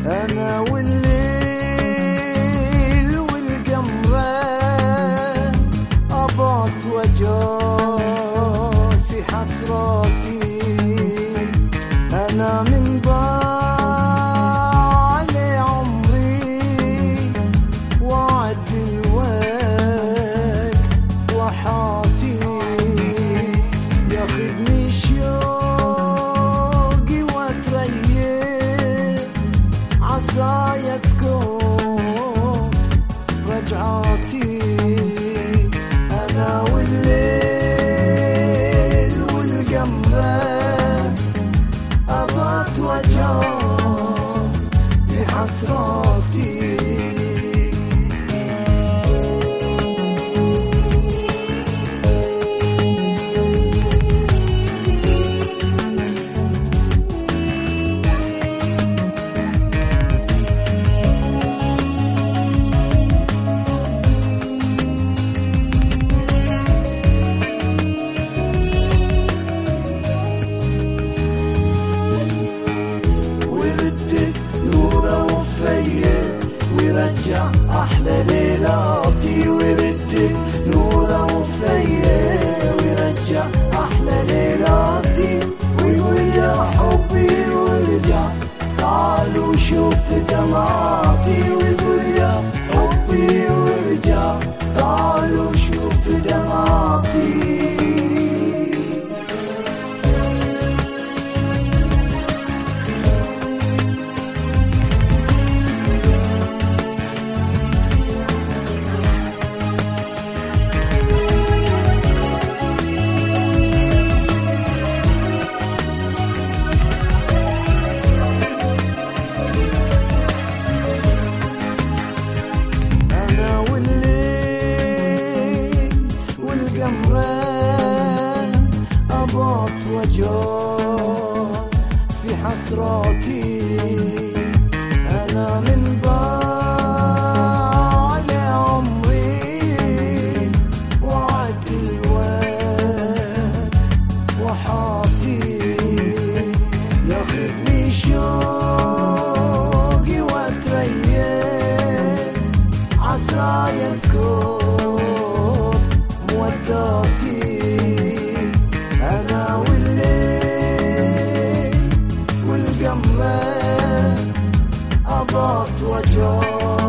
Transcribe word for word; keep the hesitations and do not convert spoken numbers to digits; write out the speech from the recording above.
أنا والليل والقمرة أبعد وجاسي حسراتي. أنا من ضال عمري وعد الوقت وحاطي ياخدني شوقي واتريح عصايا تكون رجعاتي. أنا والليل والقمرة أبعد وجاسي حسراتي. ورجع أحلى ليلاتي وردك نوره وفيه ورجع أحلى ليلاتي ويقول يا حبي وارجع تعال وشوف دمعاتي. ويقول يا حبي وارجع تعال وشوف دمعاتي. أبعد وجاسي حسراتي. أنا من ضال عمري وعد الوقت وحاطي ياخدني شوقي واتريح عصايا تكون موداتي. أنا والليل والقمرة أبعد وجاسي